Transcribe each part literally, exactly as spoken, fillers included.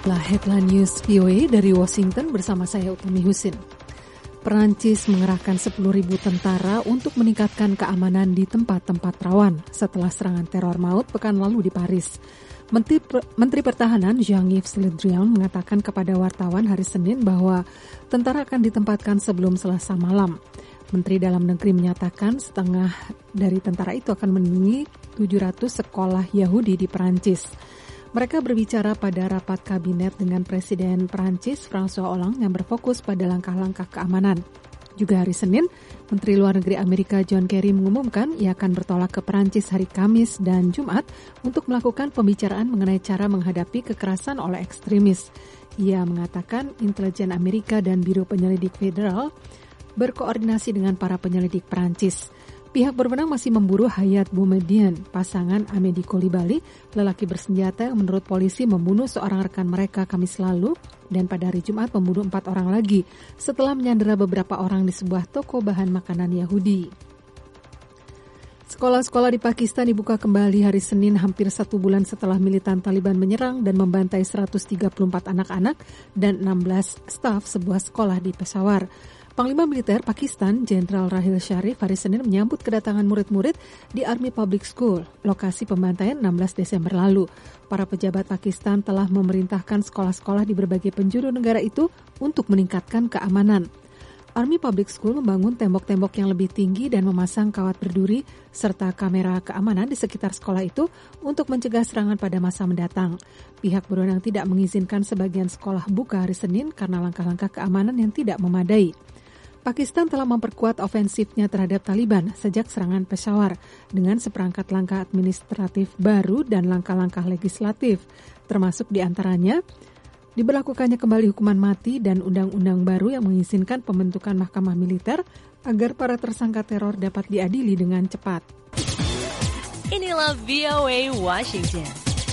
Inilah Headline News V O A dari Washington bersama saya Utami Husin. Perancis mengerahkan sepuluh ribu tentara untuk meningkatkan keamanan di tempat-tempat rawan setelah serangan teror maut pekan lalu di Paris. Menteri, Menteri Pertahanan Jean-Yves Le Drian mengatakan kepada wartawan hari Senin bahwa tentara akan ditempatkan sebelum Selasa malam. Menteri Dalam Negeri menyatakan setengah dari tentara itu akan menemui tujuh ratus sekolah Yahudi di Perancis. Mereka berbicara pada rapat kabinet dengan Presiden Perancis François Hollande yang berfokus pada langkah-langkah keamanan. Juga hari Senin, Menteri Luar Negeri Amerika John Kerry mengumumkan ia akan bertolak ke Perancis hari Kamis dan Jumat untuk melakukan pembicaraan mengenai cara menghadapi kekerasan oleh ekstremis. Ia mengatakan intelijen Amerika dan Biro Penyelidik Federal berkoordinasi dengan para penyelidik Perancis. Pihak berwenang masih memburu Hayat Boumediene, pasangan Amédi Coulibaly, lelaki bersenjata yang menurut polisi membunuh seorang rekan mereka Kamis lalu dan pada hari Jumat membunuh empat orang lagi setelah menyandera beberapa orang di sebuah toko bahan makanan Yahudi. Sekolah-sekolah di Pakistan dibuka kembali hari Senin hampir satu bulan setelah militan Taliban menyerang dan membantai seratus tiga puluh empat anak-anak dan enam belas staf sebuah sekolah di Peshawar. Panglima Militer Pakistan, Jenderal Rahil Sharif, hari Senin menyambut kedatangan murid-murid di Army Public School, lokasi pembantaian enam belas Desember lalu. Para pejabat Pakistan telah memerintahkan sekolah-sekolah di berbagai penjuru negara itu untuk meningkatkan keamanan. Army Public School membangun tembok-tembok yang lebih tinggi dan memasang kawat berduri serta kamera keamanan di sekitar sekolah itu untuk mencegah serangan pada masa mendatang. Pihak berwenang tidak mengizinkan sebagian sekolah buka hari Senin karena langkah-langkah keamanan yang tidak memadai. Pakistan telah memperkuat ofensifnya terhadap Taliban sejak serangan Peshawar dengan seperangkat langkah administratif baru dan langkah-langkah legislatif, termasuk diantaranya diberlakukannya kembali hukuman mati dan undang-undang baru yang mengizinkan pembentukan mahkamah militer agar para tersangka teror dapat diadili dengan cepat. Inilah V O A Washington.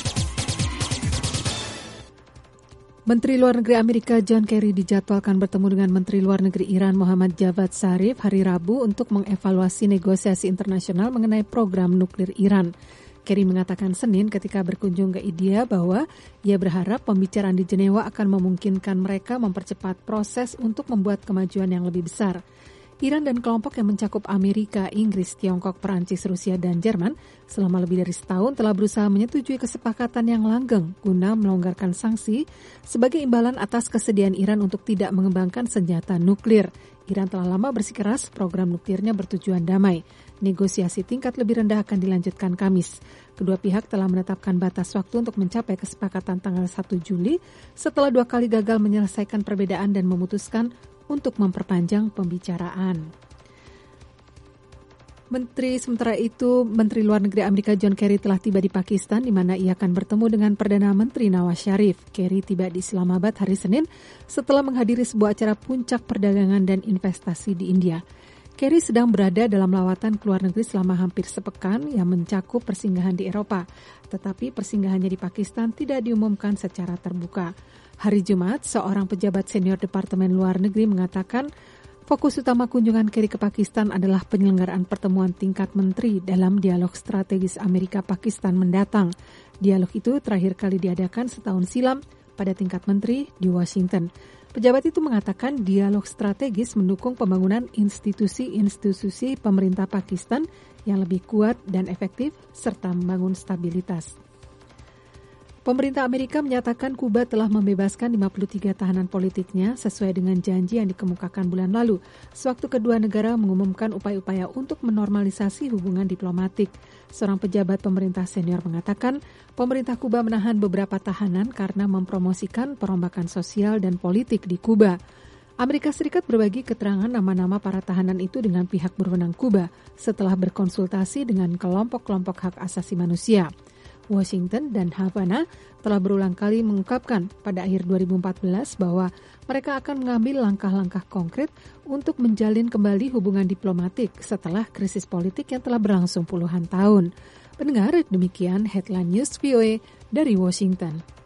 Menteri Luar Negeri Amerika John Kerry dijadwalkan bertemu dengan Menteri Luar Negeri Iran Mohammad Javad Zarif hari Rabu untuk mengevaluasi negosiasi internasional mengenai program nuklir Iran. Kerry mengatakan Senin ketika berkunjung ke India bahwa ia berharap pembicaraan di Jenewa akan memungkinkan mereka mempercepat proses untuk membuat kemajuan yang lebih besar. Iran dan kelompok yang mencakup Amerika, Inggris, Tiongkok, Perancis, Rusia, dan Jerman selama lebih dari setahun telah berusaha menyetujui kesepakatan yang langgeng guna melonggarkan sanksi sebagai imbalan atas kesediaan Iran untuk tidak mengembangkan senjata nuklir. Iran telah lama bersikeras program nuklirnya bertujuan damai. Negosiasi tingkat lebih rendah akan dilanjutkan Kamis. Kedua pihak telah menetapkan batas waktu untuk mencapai kesepakatan tanggal satu Juli setelah dua kali gagal menyelesaikan perbedaan dan memutuskan untuk memperpanjang pembicaraan. Menteri sementara itu, Menteri Luar Negeri Amerika John Kerry telah tiba di Pakistan di mana ia akan bertemu dengan Perdana Menteri Nawaz Sharif. Kerry tiba di Islamabad hari Senin setelah menghadiri sebuah acara puncak perdagangan dan investasi di India. Kerry sedang berada dalam lawatan ke luar negeri selama hampir sepekan yang mencakup persinggahan di Eropa, tetapi persinggahannya di Pakistan tidak diumumkan secara terbuka. Hari Jumat, seorang pejabat senior Departemen Luar Negeri mengatakan fokus utama kunjungan Kerry ke Pakistan adalah penyelenggaraan pertemuan tingkat menteri dalam dialog strategis Amerika-Pakistan mendatang. Dialog itu terakhir kali diadakan setahun silam pada tingkat menteri di Washington. Pejabat itu mengatakan dialog strategis mendukung pembangunan institusi-institusi pemerintah Pakistan yang lebih kuat dan efektif serta membangun stabilitas. Pemerintah Amerika menyatakan Kuba telah membebaskan lima puluh tiga tahanan politiknya sesuai dengan janji yang dikemukakan bulan lalu, sewaktu kedua negara mengumumkan upaya-upaya untuk menormalisasi hubungan diplomatik. Seorang pejabat pemerintah senior mengatakan, pemerintah Kuba menahan beberapa tahanan karena mempromosikan perombakan sosial dan politik di Kuba. Amerika Serikat berbagi keterangan nama-nama para tahanan itu dengan pihak berwenang Kuba setelah berkonsultasi dengan kelompok-kelompok hak asasi manusia. Washington dan Havana telah berulang kali mengungkapkan pada akhir dua ribu empat belas bahwa mereka akan mengambil langkah-langkah konkret untuk menjalin kembali hubungan diplomatik setelah krisis politik yang telah berlangsung puluhan tahun. Pendengar, demikian Headline News V O A dari Washington.